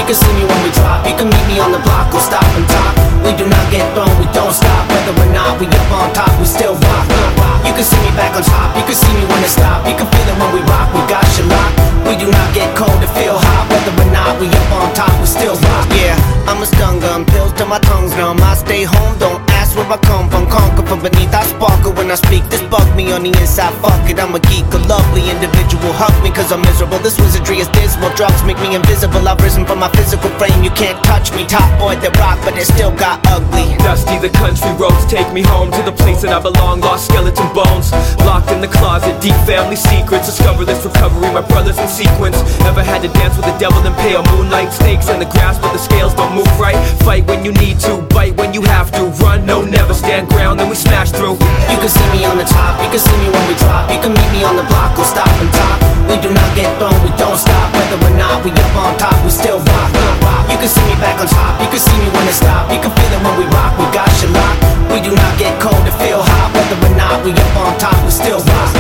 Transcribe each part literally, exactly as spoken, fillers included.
can see me when we drop. You can meet me on the block, we'll stop and talk. We do not get thrown, we don't stop. Whether or not we up on top, we still rock. You can see me back on top, you can see me when it stop. You can feel it when we rock, we got you locked. We do not get cold to feel hot. Whether or not we up on top, we still rock. Yeah, I'm a stun gun, pills till my tongue's numb. I stay home, don't ask where I come from. Conquer from beneath, I sparkle when I speak. This bug me on the inside, fuck it. I'm a geek, a lovely individual. Hug me cause I'm miserable, this wizardry is dismal. Drugs make me invisible, I've risen from my physical frame. You can't touch me, top boy that rock, but it still got ugly. Dusty, the country roads take me home to the place that I belong. Lost skeleton bones, locked in the closet, deep family secrets. Discover this recovery, my brothers in sequence. Ever had to dance with the devil in pale moonlight? Snakes in the grass but the scales don't move right. Fight when you need to, bite when you have to. Run, no, never stand ground, then we smash through. You can see me on the top, you can see me when we drop. You can meet me on the block, we'll stop and talk. We do not get thrown, we don't stop. Whether or not we up on top, we still rock. You can see me back on top, you can see me when it stop. You can feel it when we rock, we got you locked. We do not get cold to feel hot. Whether or not we up on top, we still rock.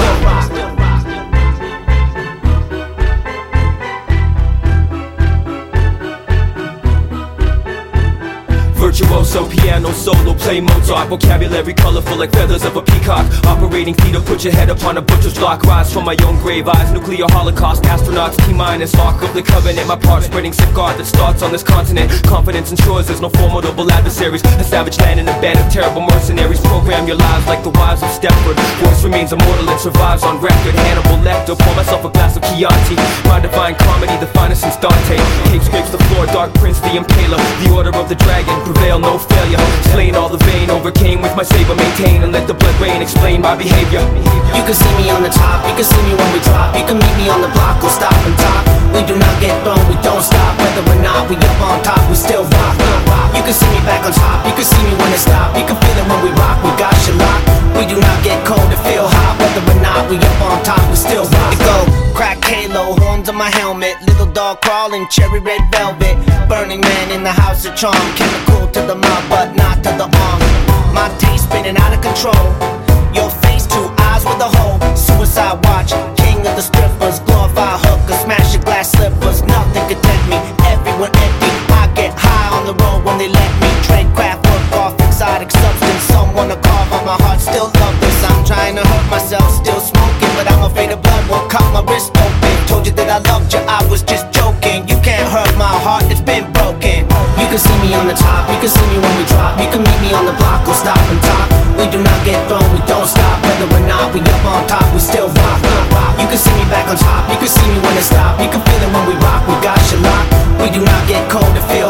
Virtuoso, piano, solo, play Mozart. Vocabulary colorful like feathers of a peacock. Operating theater, put your head upon a butcher's block. Rise from my own grave, eyes, nuclear holocaust. Astronauts, T-minus, Ark of the Covenant. My part spreading sick art that starts on this continent. Confidence ensures there's no formidable adversaries. A savage land in a band of terrible mercenaries. Program your lives like the wives of Stepford. Voice remains immortal and survives on record. Hannibal Lecter, pour myself a glass of Chianti. My divine comedy, the finest since Dante. Cape scrapes the floor, Dark Prince, the Impaler. The order of the dragon, prevail, no failure. Slain all the vain, overcame with my saber. Maintain and let the blood rain, explain my behavior. You can see me on the top, you can see me when we drop. You can meet me on the block, we'll stop and talk. We do not get thrown, we don't stop. Whether or not we up on top, we still rock. You can see me back on top, you can see me when it stop. You can feel it when we rock, we got you locked. We do not get cold to feel hot. Whether or not we up on top, we still rock. It go crack halo, horns on my helmet. Little dog crawling, cherry red velvet. Burning man in the house of charm. Chemical to the mouth, but not to the arm. My taste spinning out of control. Your face, two eyes with a hole. Suicide watch, king of the strippers. Glorified hooker, smash your glass slippers. Nothing could tempt me, everyone empty. I get high on the road when they let me. Trade craft, work off exotic substance. Someone to carve on my heart, still love this. I'm trying to hurt myself, still smoking. But I'm afraid of blood won't cut my wrist open. Told you that I loved you, I was just joking. You can't hurt my heart, it's been broken. You can see me on the top, you can see me when we drop. You can meet me on the block, we'll stop and talk. We do not get thrown, we don't stop. Whether or not we up on top, we still rock. You can see me back on top, you can see me when it stop. You can feel it when we rock, we got you locked. We do not get cold to feel